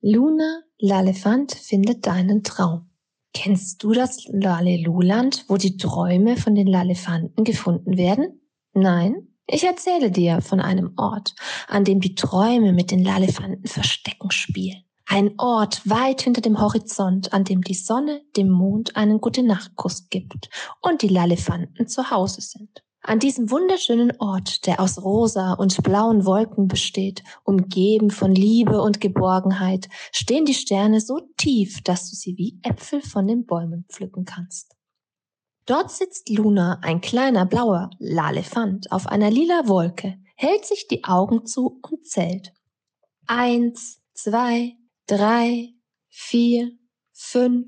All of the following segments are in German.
Luna Lalefant findet deinen Traum. Kennst du das Laleluland, wo die Träume von den Lalefanten gefunden werden? Nein? Ich erzähle dir von einem Ort, an dem die Träume mit den Lalefanten Verstecken spielen. Ein Ort weit hinter dem Horizont, an dem die Sonne dem Mond einen Gute-Nacht-Kuss gibt und die Lalefanten zu Hause sind. An diesem wunderschönen Ort, der aus rosa und blauen Wolken besteht, umgeben von Liebe und Geborgenheit, stehen die Sterne so tief, dass du sie wie Äpfel von den Bäumen pflücken kannst. Dort sitzt Luna, ein kleiner blauer Lalefant, auf einer lila Wolke, hält sich die Augen zu und zählt. 1, 2, 3, 4, 5.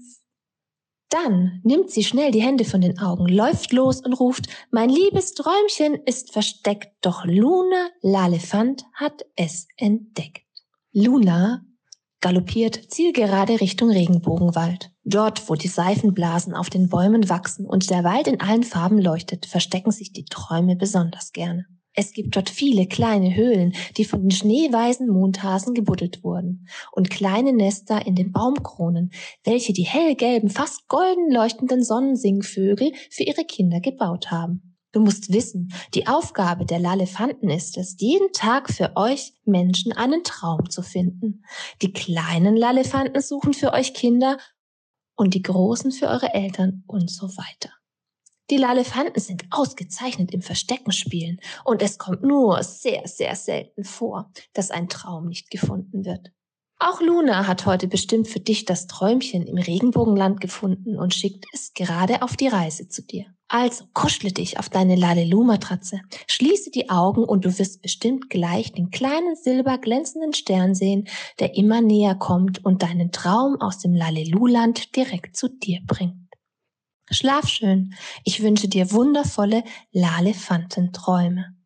Dann nimmt sie schnell die Hände von den Augen, läuft los und ruft, mein liebes Träumchen ist versteckt, doch Luna Lalefant hat es entdeckt. Luna galoppiert zielgerade Richtung Regenbogenwald. Dort, wo die Seifenblasen auf den Bäumen wachsen und der Wald in allen Farben leuchtet, verstecken sich die Träume besonders gerne. Es gibt dort viele kleine Höhlen, die von den schneeweißen Mondhasen gebuddelt wurden und kleine Nester in den Baumkronen, welche die hellgelben, fast golden leuchtenden Sonnensingvögel für ihre Kinder gebaut haben. Du musst wissen, die Aufgabe der Lalefanten ist es, jeden Tag für euch Menschen einen Traum zu finden. Die kleinen Lalefanten suchen für euch Kinder und die großen für eure Eltern und so weiter. Die Lalefanten sind ausgezeichnet im Versteckenspielen und es kommt nur sehr, sehr selten vor, dass ein Traum nicht gefunden wird. Auch Luna hat heute bestimmt für dich das Träumchen im Regenbogenland gefunden und schickt es gerade auf die Reise zu dir. Also kuschle dich auf deine Lalelu-Matratze, schließe die Augen und du wirst bestimmt gleich den kleinen silberglänzenden Stern sehen, der immer näher kommt und deinen Traum aus dem Lalelu-Land direkt zu dir bringt. Schlaf schön. Ich wünsche dir wundervolle Lalefantenträume.